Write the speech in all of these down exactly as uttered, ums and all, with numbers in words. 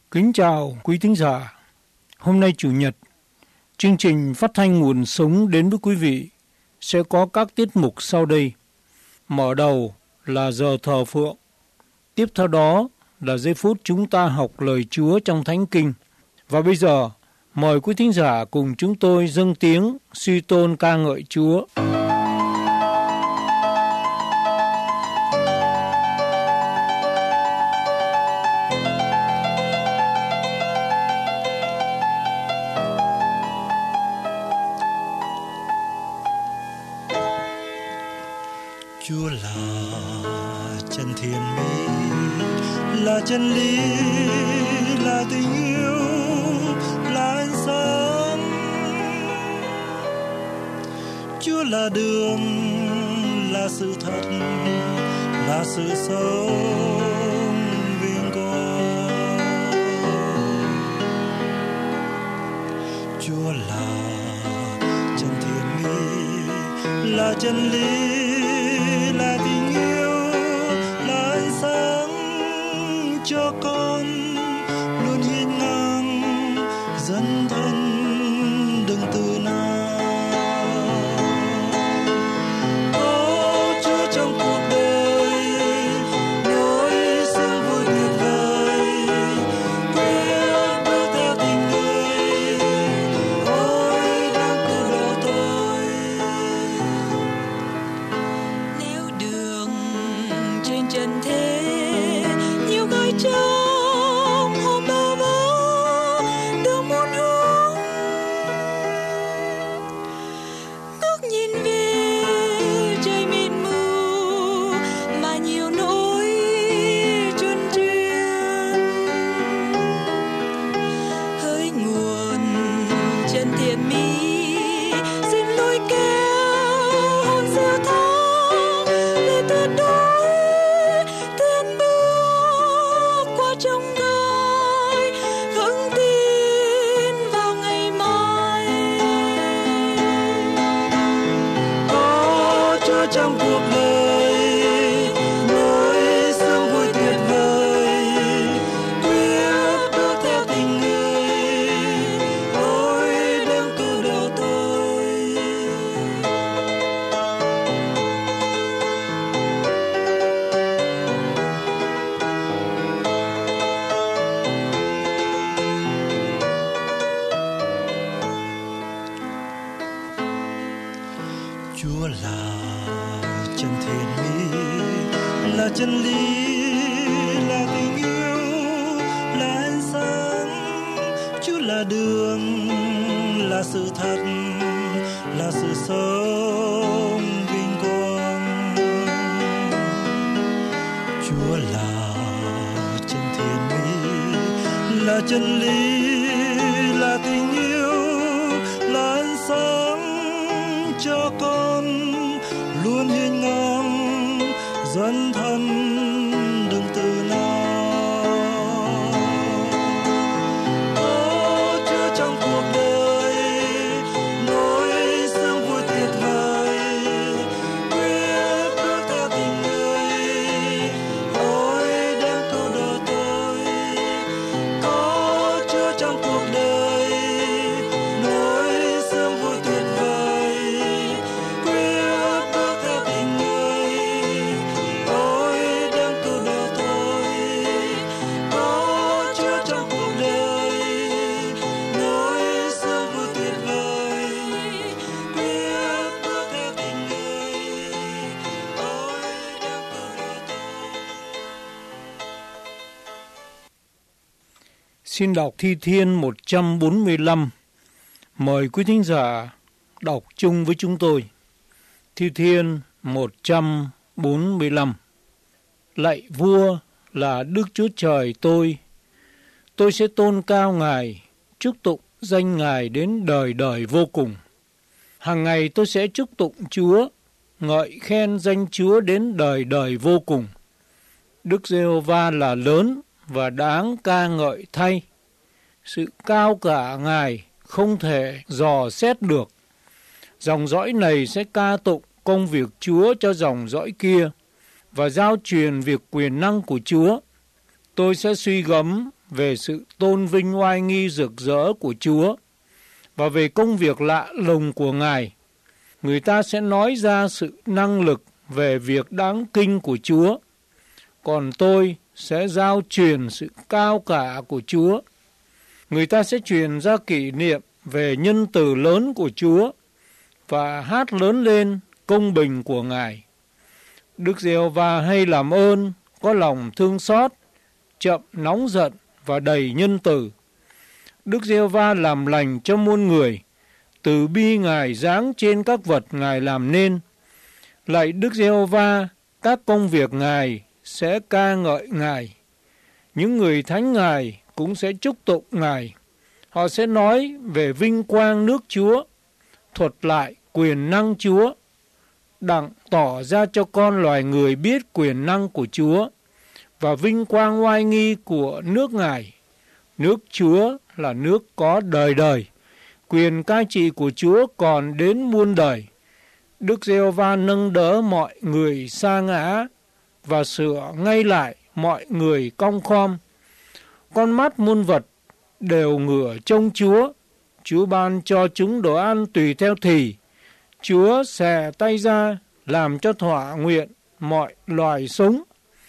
Kính chào quý thính giả. Hôm nay Chủ nhật, chương trình phát thanh Nguồn Sống đến với quý vị sẽ có các tiết mục sau đây. Mở đầu là giờ thờ phượng. Tiếp theo đó là giây phút chúng ta học lời Chúa trong Thánh Kinh. Và bây giờ, mời quý thính giả cùng chúng tôi dâng tiếng suy tôn ca ngợi Chúa. Chúa là chân thiện mỹ, là chân lý, là tình yêu, là ánh sáng. Chúa là đường, là sự thật, là sự sống vinh quang. Chúa là chân thiện mỹ, là chân lý, là tình yêu, là ánh sáng cho con luôn hiên ngang dẫn thân đừng từ nào. Có Chúa trong cuộc đời nỗi sương vui tuyệt vời, quyết bước theo tình người, ôi đang cứu độ tôi. Nếu đường trên trần thế nhiều gai trong hôm bơ vơ, đường muôn hướng ngước nhìn về trời mịt mù mà nhiều nỗi chuyên chuyên hỡi nguồn chân thiện mỹ, xin lối kéo hồn siêu tha về tuyệt đối, tiến bước qua trong gai vững tin vào ngày mai. Có Chúa trong cuộc đời nỗi sương vui tuyệt vời, quyết bước theo tình người, ôi đang cứu độ tôi. Chúa là chân thiện mỹ, là chân lý, là tình yêu, là ánh sáng. Chúa là đường, là sự thật, là sự sống vinh quang. Chúa là chân thiện mỹ, là chân lý, là tình yêu, là ánh sáng cho con luôn hiên ngang dẫn thân đừng từ nào. Có Chúa trong cuộc đời nỗi sương vui tuyệt vời, quyết bước theo tình người, ôi đang cứu độ tôi. Có Chúa trong cuộc đời nỗi sương vui tuyệt vời, quyết bước theo tình người, ôi đang cứu độ tôi. Có Chúa trong cuộc đời nỗi sương vui tuyệt vời, quyết bước theo tình người, ôi đang cứu độ tôi. Xin đọc Thi Thiên một trăm bốn mươi lăm. Mời quý thính giả đọc chung với chúng tôi. Thi Thiên một trăm bốn mươi lăm. Lạy vua là Đức Chúa Trời tôi, tôi sẽ tôn cao Ngài, chúc tụng danh Ngài đến đời đời vô cùng. Hàng ngày tôi sẽ chúc tụng Chúa, ngợi khen danh Chúa đến đời đời vô cùng. Đức Giê-hô-va là lớn và đáng ca ngợi thay. Sự cao cả Ngài không thể dò xét được. Dòng dõi này sẽ ca tụng công việc Chúa cho dòng dõi kia và giao truyền việc quyền năng của Chúa. Tôi sẽ suy gẫm về sự tôn vinh oai nghi rực rỡ của Chúa và về công việc lạ lùng của Ngài. Người ta sẽ nói ra sự năng lực về việc đáng kinh của Chúa, còn tôi sẽ giao truyền sự cao cả của Chúa. Người ta sẽ truyền ra kỷ niệm về nhân từ lớn của Chúa và hát lớn lên công bình của Ngài. Đức Giê-hô-va hay làm ơn, có lòng thương xót, chậm nóng giận và đầy nhân từ. Đức Giê-hô-va làm lành cho muôn người, từ bi Ngài giáng trên các vật Ngài làm nên. Lạy Đức Giê-hô-va, các công việc Ngài sẽ ca ngợi Ngài. Những người thánh Ngài cũng sẽ chúc tụng Ngài. Họ sẽ nói về vinh quang nước Chúa, thuật lại quyền năng Chúa, đặng tỏ ra cho con loài người biết quyền năng của Chúa và vinh quang oai nghi của nước Ngài. Nước Chúa là nước có đời đời, quyền cai trị của Chúa còn đến muôn đời. Đức Giê-hô-va nâng đỡ mọi người sa ngã và sửa ngay lại mọi người cong khom. Con mắt muôn vật đều ngửa trông Chúa. Chúa ban cho chúng đồ ăn tùy theo thì. Chúa xẻ tay ra làm cho thỏa nguyện mọi loài sống.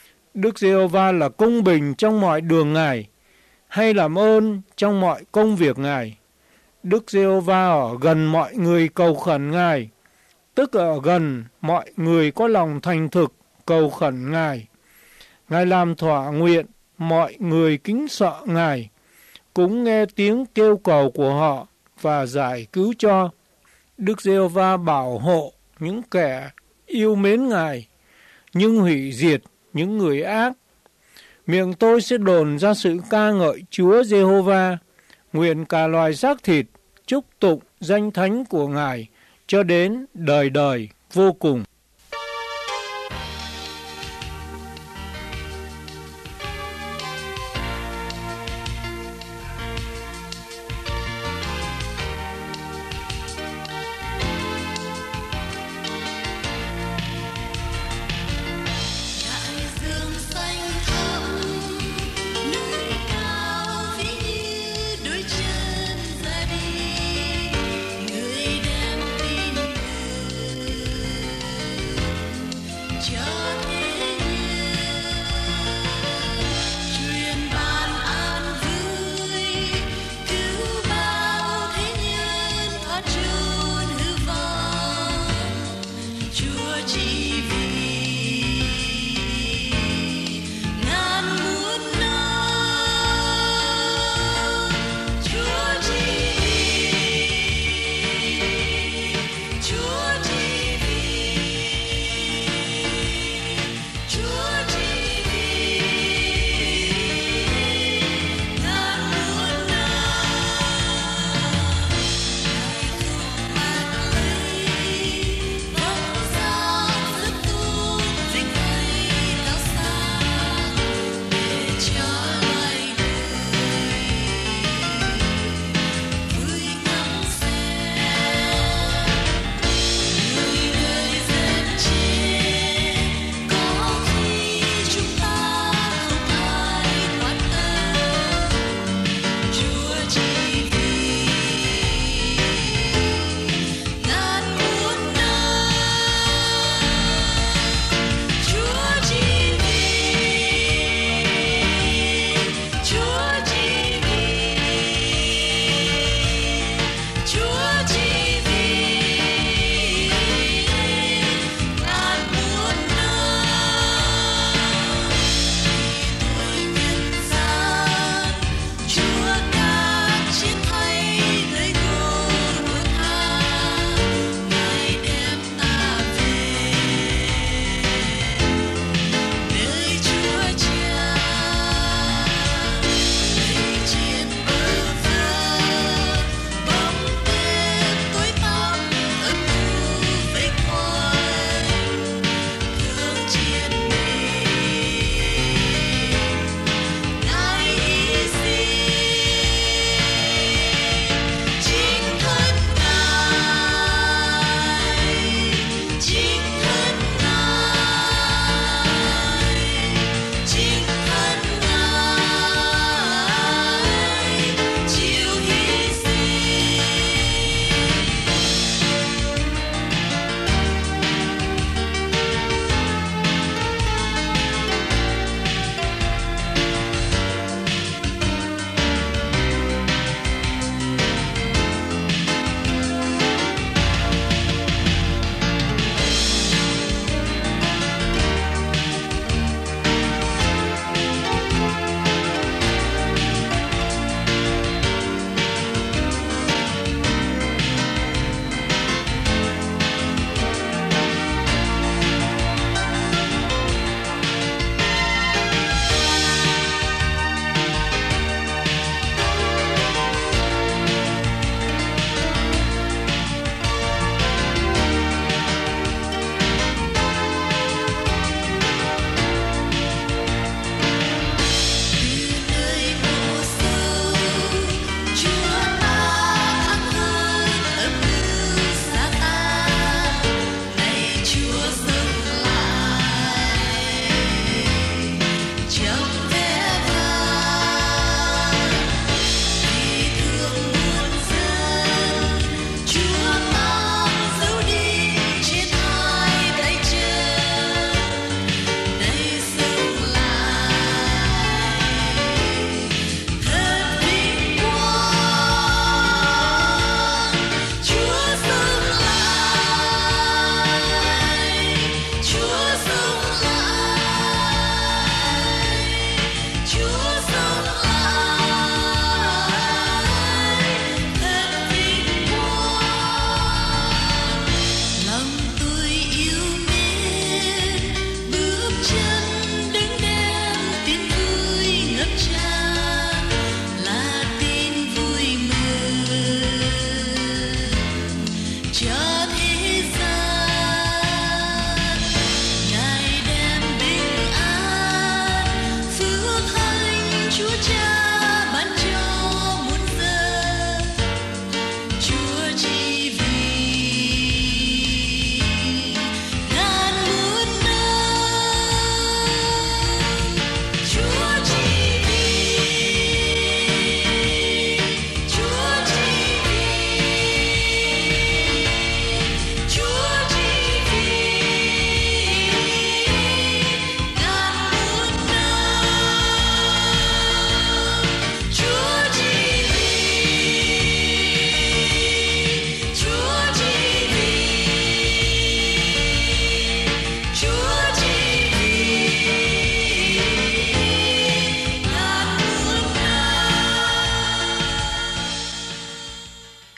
Đức Giê-hô-va là công bình trong mọi đường Ngài, hay làm ơn trong mọi công việc Ngài. Đức Giê-hô-va ở gần mọi người cầu khẩn Ngài, tức ở gần mọi người có lòng thành thực cầu khẩn Ngài. Ngài làm thỏa nguyện mọi người kính sợ Ngài, cũng nghe tiếng kêu cầu của họ và giải cứu cho. Đức Giê-hô-va bảo hộ những kẻ yêu mến Ngài, nhưng hủy diệt những người ác. Miệng tôi sẽ đồn ra sự ca ngợi Chúa Giê-hô-va, nguyện cả loài xác thịt chúc tụng danh thánh của Ngài cho đến đời đời vô cùng. Người đem tin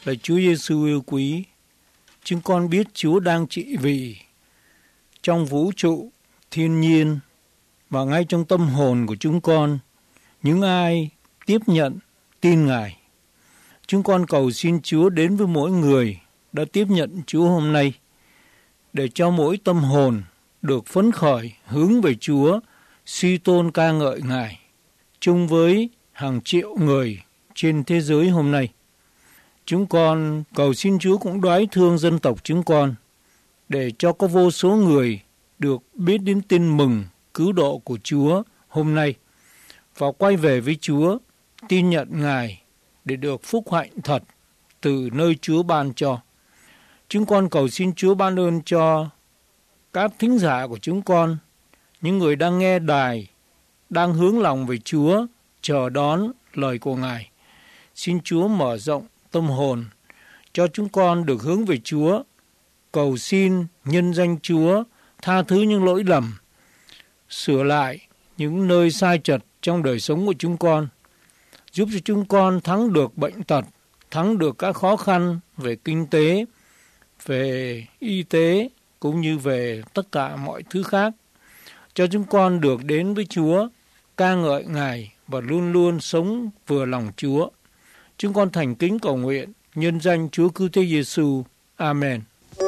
Lạy Chúa Giêsu yêu quý, chúng con biết Chúa đang trị vì trong vũ trụ, thiên nhiên và ngay trong tâm hồn của chúng con, những ai tiếp nhận, tin Ngài. Chúng con cầu xin Chúa đến với mỗi người đã tiếp nhận Chúa hôm nay, để cho mỗi tâm hồn được phấn khởi hướng về Chúa, suy tôn ca ngợi Ngài, chung với hàng triệu người trên thế giới hôm nay. Chúng con cầu xin Chúa cũng đoái thương dân tộc chúng con, để cho có vô số người được biết đến tin mừng cứu độ của Chúa hôm nay, và quay về với Chúa, tin nhận Ngài để được phúc hạnh thật từ nơi Chúa ban cho. Chúng con cầu xin Chúa ban ơn cho các thính giả của chúng con, những người đang nghe đài, đang hướng lòng về Chúa, chờ đón lời của Ngài. Xin Chúa mở rộng tâm hồn cho chúng con được hướng về Chúa, cầu xin nhân danh Chúa tha thứ những lỗi lầm, sửa lại những nơi sai trật trong đời sống của chúng con, giúp cho chúng con thắng được bệnh tật, thắng được các khó khăn về kinh tế, về y tế, cũng như về tất cả mọi thứ khác, cho chúng con được đến với Chúa, ca ngợi Ngài và luôn luôn sống vừa lòng Chúa. Chúng con thành kính cầu nguyện nhân danh Chúa Cứu Thế Giêsu. Amen.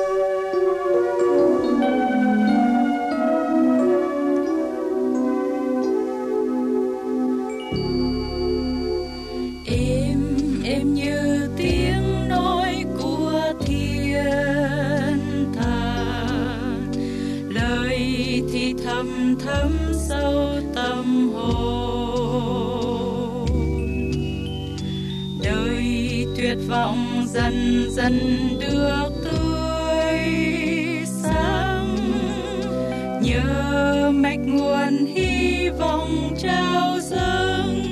Êm êm như tiếng nói của thiên thần, lời thì thầm thấm sâu tâm hồn. Đời tuyệt vọng dần dần được tươi sáng, nhớ mạch nguồn hy vọng trao dâng.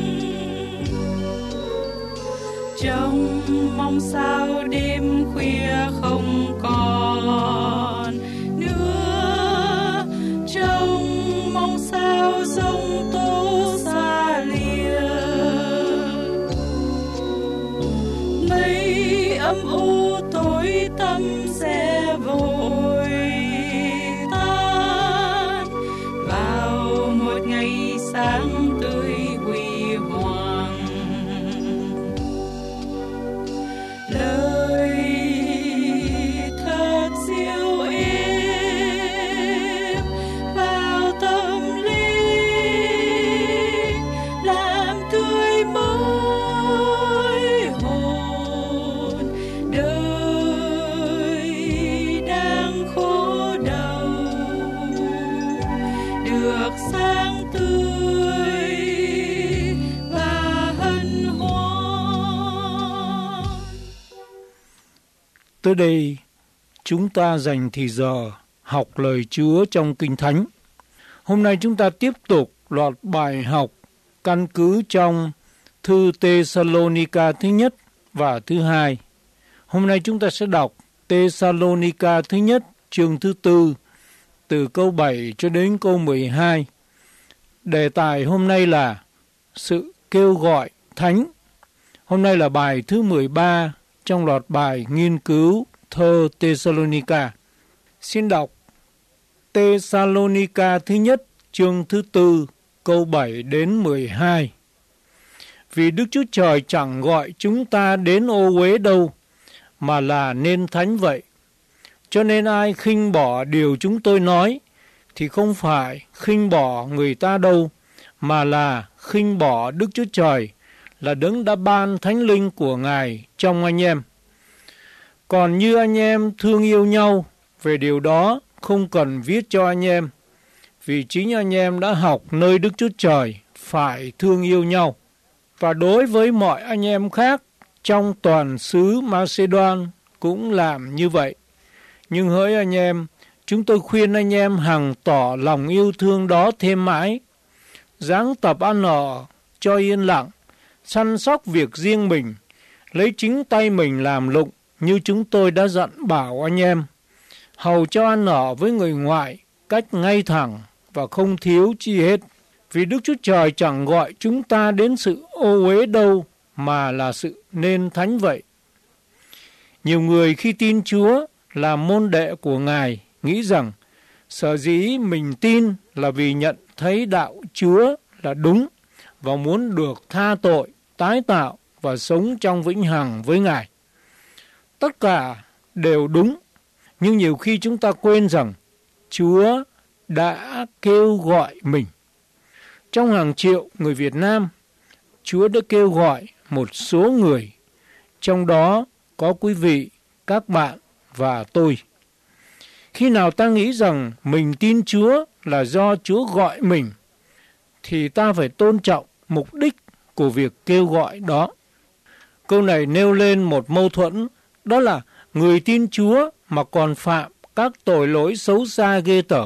Trong mong sao đêm khuya không còn nữa, trong mong sao giông tố xa lìa, mây âm u tối tăm sẽ vội tan vào một ngày sáng tươi huy hoàng. Lời thật dịu êm vào tâm linh, làm tươi mới hồn đời đang khổ đau, được sáng tươi và hân hoan. Tới đây, chúng ta dành thì giờ học lời Chúa trong Kinh Thánh. Hôm nay chúng ta tiếp tục loạt bài học căn cứ trong thư Tê-sa-lô-ni-ca thứ nhất và thứ hai. Hôm nay chúng ta sẽ đọc Tê-sa-lô-ni-ca thứ nhất, chương thứ tư, từ câu bảy cho đến câu mười hai. Đề tài hôm nay là sự kêu gọi thánh. Hôm nay là bài thứ mười ba trong loạt bài nghiên cứu thơ Tê-sa-lô-ni-ca. Xin đọc Tê-sa-lô-ni-ca thứ nhất, chương thứ tư, câu bảy đến mười hai. Vì Đức Chúa Trời chẳng gọi chúng ta đến ô uế đâu, mà là nên thánh vậy. Cho nên ai khinh bỏ điều chúng tôi nói, thì không phải khinh bỏ người ta đâu, mà là khinh bỏ Đức Chúa Trời, là đấng đã ban thánh linh của Ngài trong anh em. Còn như anh em thương yêu nhau, về điều đó không cần viết cho anh em, vì chính anh em đã học nơi Đức Chúa Trời phải thương yêu nhau. Và đối với mọi anh em khác trong toàn xứ Macedon cũng làm như vậy. Nhưng hỡi anh em, chúng tôi khuyên anh em hằng tỏ lòng yêu thương đó thêm mãi, ráng tập ăn ở cho yên lặng, săn sóc việc riêng mình, lấy chính tay mình làm lụng như chúng tôi đã dặn bảo anh em, hầu cho ăn ở với người ngoại cách ngay thẳng và không thiếu chi hết. Vì Đức Chúa Trời chẳng gọi chúng ta đến sự ô uế đâu, mà là sự nên thánh vậy. Nhiều người khi tin Chúa là môn đệ của Ngài nghĩ rằng sở dĩ mình tin là vì nhận thấy đạo Chúa là đúng và muốn được tha tội, tái tạo và sống trong vĩnh hằng với Ngài. Tất cả đều đúng, nhưng nhiều khi chúng ta quên rằng Chúa đã kêu gọi mình. Trong hàng triệu người Việt Nam, Chúa đã kêu gọi một số người, trong đó có quý vị, các bạn và tôi. Khi nào ta nghĩ rằng mình tin Chúa là do Chúa gọi mình, thì ta phải tôn trọng mục đích của việc kêu gọi đó. Câu này nêu lên một mâu thuẫn, đó là người tin Chúa mà còn phạm các tội lỗi xấu xa ghê tởm.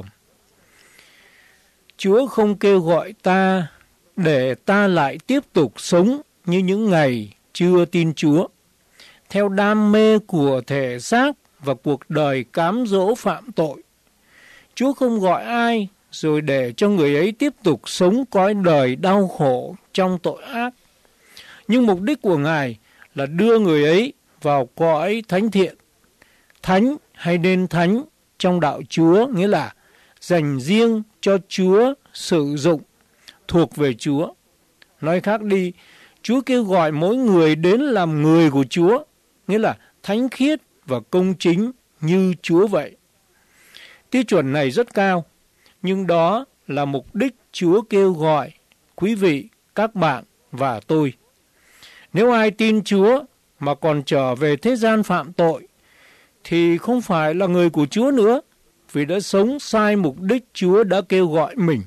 Chúa không kêu gọi ta để ta lại tiếp tục sống như những ngày chưa tin Chúa, theo đam mê của thể xác và cuộc đời cám dỗ phạm tội. Chúa không gọi ai rồi để cho người ấy tiếp tục sống cõi đời đau khổ trong tội ác. Nhưng mục đích của Ngài là đưa người ấy vào cõi thánh thiện. Thánh hay nên thánh trong đạo Chúa nghĩa là dành riêng cho Chúa sử dụng, thuộc về Chúa. Nói khác đi, Chúa kêu gọi mỗi người đến làm người của Chúa, nghĩa là thánh khiết và công chính như Chúa vậy. Tiêu chuẩn này rất cao, nhưng đó là mục đích Chúa kêu gọi quý vị, các bạn và tôi. Nếu ai tin Chúa mà còn trở về thế gian phạm tội, thì không phải là người của Chúa nữa, vì đã sống sai mục đích Chúa đã kêu gọi mình.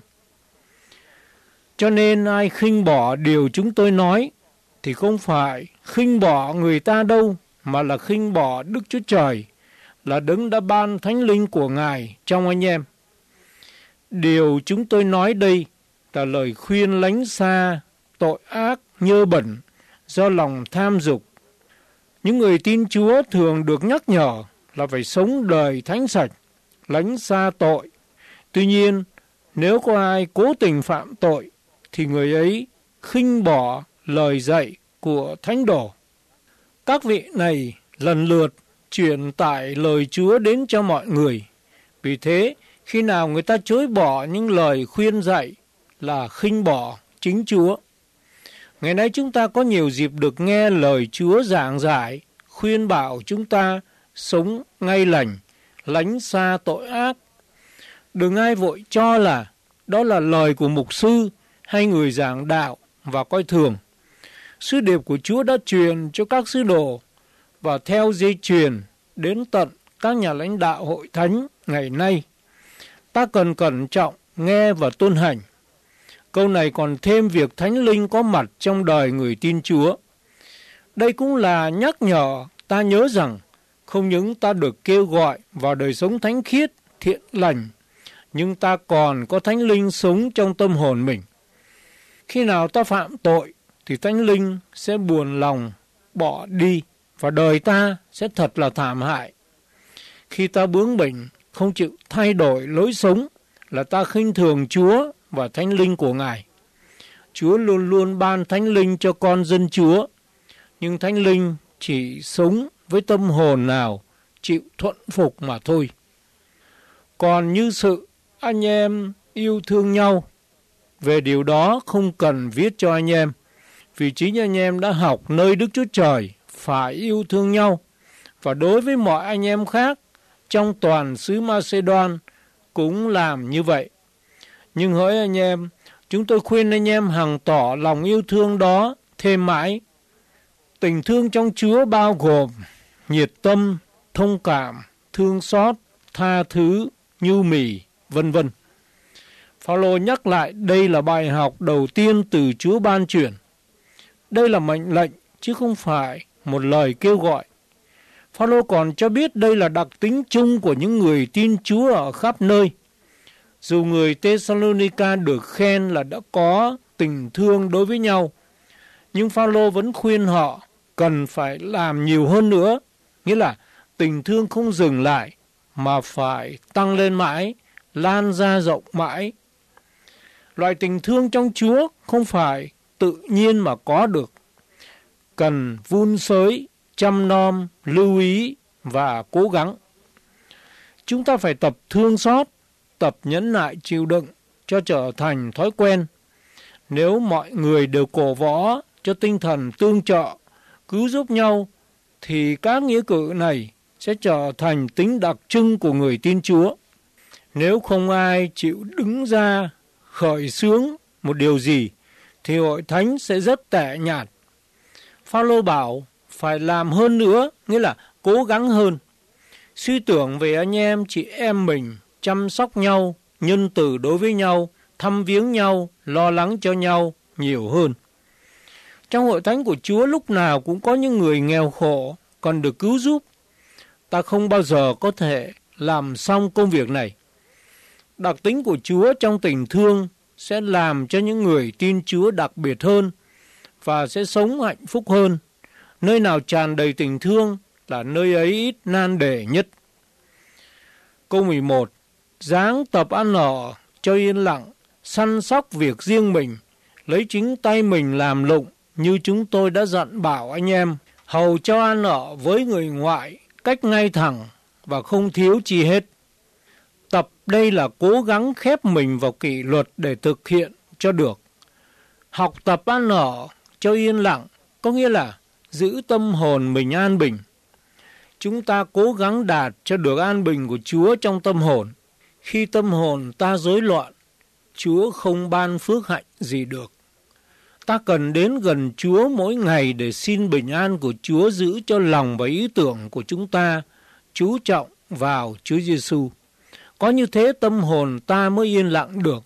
Cho nên ai khinh bỏ điều chúng tôi nói, thì không phải khinh bỏ người ta đâu, mà là khinh bỏ Đức Chúa Trời, là đấng đã ban Thánh Linh của Ngài trong anh em. Điều chúng tôi nói đây là lời khuyên lánh xa tội ác nhơ bẩn do lòng tham dục. Những người tin Chúa thường được nhắc nhở là phải sống đời thánh sạch, lánh xa tội. Tuy nhiên, nếu có ai cố tình phạm tội, thì người ấy khinh bỏ lời dạy của Thánh Đồ. Các vị này lần lượt truyền tải lời Chúa đến cho mọi người. Vì thế, khi nào người ta chối bỏ những lời khuyên dạy là khinh bỏ chính Chúa. Ngày nay chúng ta có nhiều dịp được nghe lời Chúa giảng giải, khuyên bảo chúng ta sống ngay lành, lánh xa tội ác. Đừng ai vội cho là đó là lời của mục sư hay người giảng đạo và coi thường. Sứ điệp của Chúa đã truyền cho các sứ đồ và theo dây truyền đến tận các nhà lãnh đạo hội thánh ngày nay. Ta cần cẩn trọng nghe và tuân hành. Câu này còn thêm việc Thánh Linh có mặt trong đời người tin Chúa. Đây cũng là nhắc nhở ta nhớ rằng không những ta được kêu gọi vào đời sống thánh khiết, thiện lành, nhưng ta còn có Thánh Linh sống trong tâm hồn mình. Khi nào ta phạm tội thì Thánh Linh sẽ buồn lòng bỏ đi và đời ta sẽ thật là thảm hại. Khi ta bướng bỉnh, không chịu thay đổi lối sống là ta khinh thường Chúa và Thánh Linh của Ngài. Chúa luôn luôn ban Thánh Linh cho con dân Chúa, nhưng Thánh Linh chỉ sống với tâm hồn nào chịu thuận phục mà thôi. Còn như sự anh em yêu thương nhau, về điều đó không cần viết cho anh em, vì chính anh em đã học nơi Đức Chúa Trời phải yêu thương nhau, và đối với mọi anh em khác trong toàn xứ Macedon cũng làm như vậy. Nhưng hỡi anh em, chúng tôi khuyên anh em hằng tỏ lòng yêu thương đó thêm mãi. Tình thương trong Chúa bao gồm nhiệt tâm, thông cảm, thương xót, tha thứ, nhu mì, vân vân. Phao-lô nhắc lại đây là bài học đầu tiên từ Chúa ban truyền. Đây là mệnh lệnh chứ không phải một lời kêu gọi. Phao-lô còn cho biết đây là đặc tính chung của những người tin Chúa ở khắp nơi. Dù người Thessalonica được khen là đã có tình thương đối với nhau, nhưng Phao-lô vẫn khuyên họ cần phải làm nhiều hơn nữa, nghĩa là tình thương không dừng lại mà phải tăng lên mãi, lan ra rộng mãi. Loại tình thương trong Chúa không phải tự nhiên mà có được, cần vun xới, chăm nom, lưu ý và cố gắng. Chúng ta phải tập thương xót, tập nhẫn nại chịu đựng cho trở thành thói quen. Nếu mọi người đều cổ võ cho tinh thần tương trợ, cứu giúp nhau, thì các nghĩa cử này sẽ trở thành tính đặc trưng của người tin Chúa. Nếu không ai chịu đứng ra khởi xướng một điều gì, thì hội thánh sẽ rất tẻ nhạt. Phao-lô bảo phải làm hơn nữa, nghĩa là cố gắng hơn. Suy tưởng về anh em chị em mình, chăm sóc nhau, nhân từ đối với nhau, thăm viếng nhau, lo lắng cho nhau nhiều hơn. Trong hội thánh của Chúa lúc nào cũng có những người nghèo khổ còn được cứu giúp. Ta không bao giờ có thể làm xong công việc này. Đặc tính của Chúa trong tình thương sẽ làm cho những người tin Chúa đặc biệt hơn và sẽ sống hạnh phúc hơn. Nơi nào tràn đầy tình thương là nơi ấy ít nan đề nhất. Câu mười một. Ráng tập ăn ở cho yên lặng, săn sóc việc riêng mình, lấy chính tay mình làm lụng như chúng tôi đã dặn bảo anh em, hầu cho ăn ở với người ngoại cách ngay thẳng và không thiếu chi hết. Tập đây là cố gắng khép mình vào kỷ luật để thực hiện cho được. Học tập ăn ở cho yên lặng có nghĩa là giữ tâm hồn mình an bình. Chúng ta cố gắng đạt cho được an bình của Chúa trong tâm hồn. Khi tâm hồn ta rối loạn, Chúa không ban phước hạnh gì được. Ta cần đến gần Chúa mỗi ngày để xin bình an của Chúa giữ cho lòng và ý tưởng của chúng ta chú trọng vào Chúa Giêsu. Có như thế tâm hồn ta mới yên lặng được.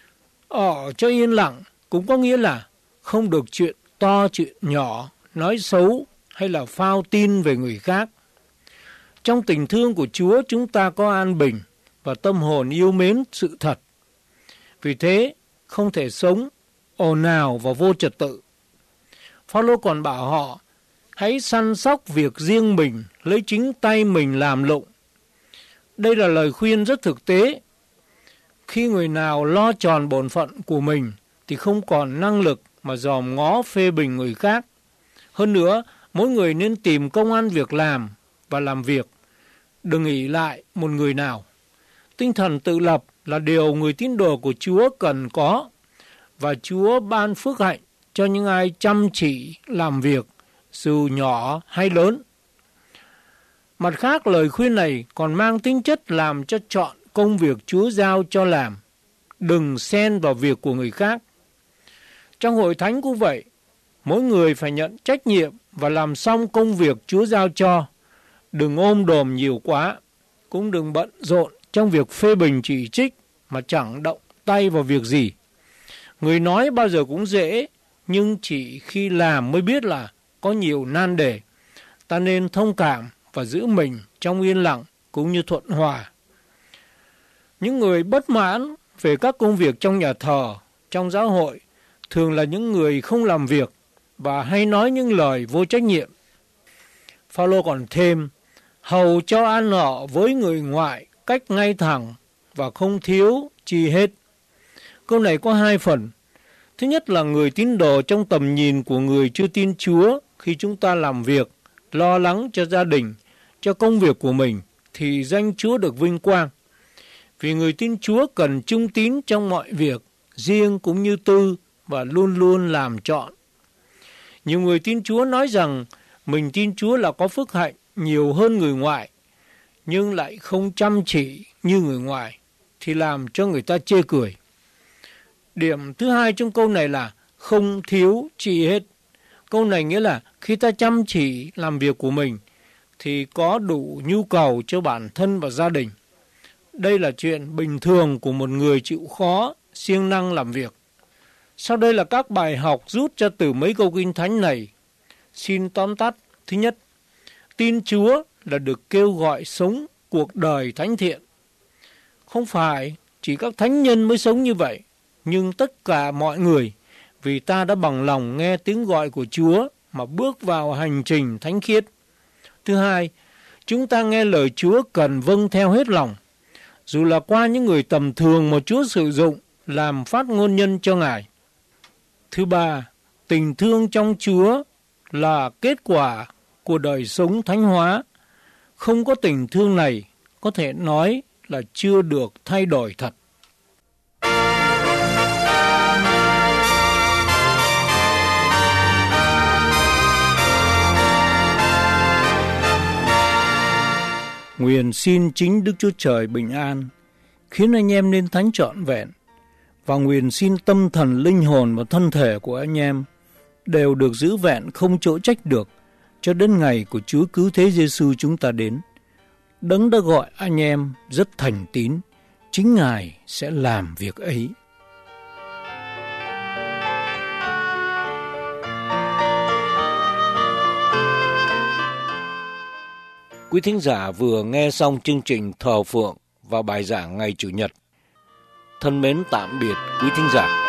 Ở cho yên lặng cũng có nghĩa là không được chuyện to chuyện nhỏ, nói xấu hay là phao tin về người khác. Trong tình thương của Chúa chúng ta có an bình và tâm hồn yêu mến sự thật. Vì thế không thể sống ồn ào và vô trật tự. Phao-lô còn bảo họ hãy săn sóc việc riêng mình, lấy chính tay mình làm lụng. Đây là lời khuyên rất thực tế. Khi người nào lo tròn bổn phận của mình thì không còn năng lực mà dòm ngó phê bình người khác. Hơn nữa, mỗi người nên tìm công ăn việc làm và làm việc. Đừng ỷ lại một người nào. Tinh thần tự lập là điều người tín đồ của Chúa cần có, và Chúa ban phước hạnh cho những ai chăm chỉ làm việc, dù nhỏ hay lớn. Mặt khác, lời khuyên này còn mang tính chất làm cho chọn công việc Chúa giao cho làm. Đừng xen vào việc của người khác. Trong hội thánh cũng vậy, mỗi người phải nhận trách nhiệm và làm xong công việc Chúa giao cho. Đừng ôm đồm nhiều quá, cũng đừng bận rộn trong việc phê bình chỉ trích mà chẳng động tay vào việc gì. Người nói bao giờ cũng dễ, nhưng chỉ khi làm mới biết là có nhiều nan đề. Ta nên thông cảm và giữ mình trong yên lặng cũng như thuận hòa. Những người bất mãn về các công việc trong nhà thờ, trong giáo hội thường là những người không làm việc và hay nói những lời vô trách nhiệm. Phao-lô còn thêm, hầu cho ăn ở với người ngoại cách ngay thẳng và không thiếu chi hết. Câu này có hai phần. Thứ nhất là người tín đồ trong tầm nhìn của người chưa tin Chúa, khi chúng ta làm việc, lo lắng cho gia đình, cho công việc của mình, thì danh Chúa được vinh quang. Vì người tin Chúa cần trung tín trong mọi việc, riêng cũng như tư, và luôn luôn làm trọn. Nhiều người tin Chúa nói rằng mình tin Chúa là có phước hạnh nhiều hơn người ngoại, nhưng lại không chăm chỉ như người ngoại, thì làm cho người ta chê cười. Điểm thứ hai trong câu này là không thiếu chi hết. Câu này nghĩa là khi ta chăm chỉ làm việc của mình thì có đủ nhu cầu cho bản thân và gia đình. Đây là chuyện bình thường của một người chịu khó, siêng năng làm việc. Sau đây là các bài học rút ra từ mấy câu kinh thánh này. Xin tóm tắt. Thứ nhất, tin Chúa là được kêu gọi sống cuộc đời thánh thiện. Không phải chỉ các thánh nhân mới sống như vậy, nhưng tất cả mọi người, vì ta đã bằng lòng nghe tiếng gọi của Chúa mà bước vào hành trình thánh khiết. Thứ hai, chúng ta nghe lời Chúa cần vâng theo hết lòng, dù là qua những người tầm thường mà Chúa sử dụng làm phát ngôn nhân cho Ngài. Thứ ba, tình thương trong Chúa là kết quả của đời sống thánh hóa. Không có tình thương này, có thể nói là chưa được thay đổi thật. Nguyện xin chính Đức Chúa Trời bình an, khiến anh em nên thánh trọn vẹn, và nguyện xin tâm thần, linh hồn và thân thể của anh em đều được giữ vẹn không chỗ trách được cho đến ngày của Chúa Cứu Thế Giêsu chúng ta đến. Đấng đã gọi anh em rất thành tín, chính Ngài sẽ làm việc ấy. Quý thính giả vừa nghe xong chương trình Thờ Phượng và bài giảng ngày Chủ nhật. Thân mến tạm biệt quý thính giả.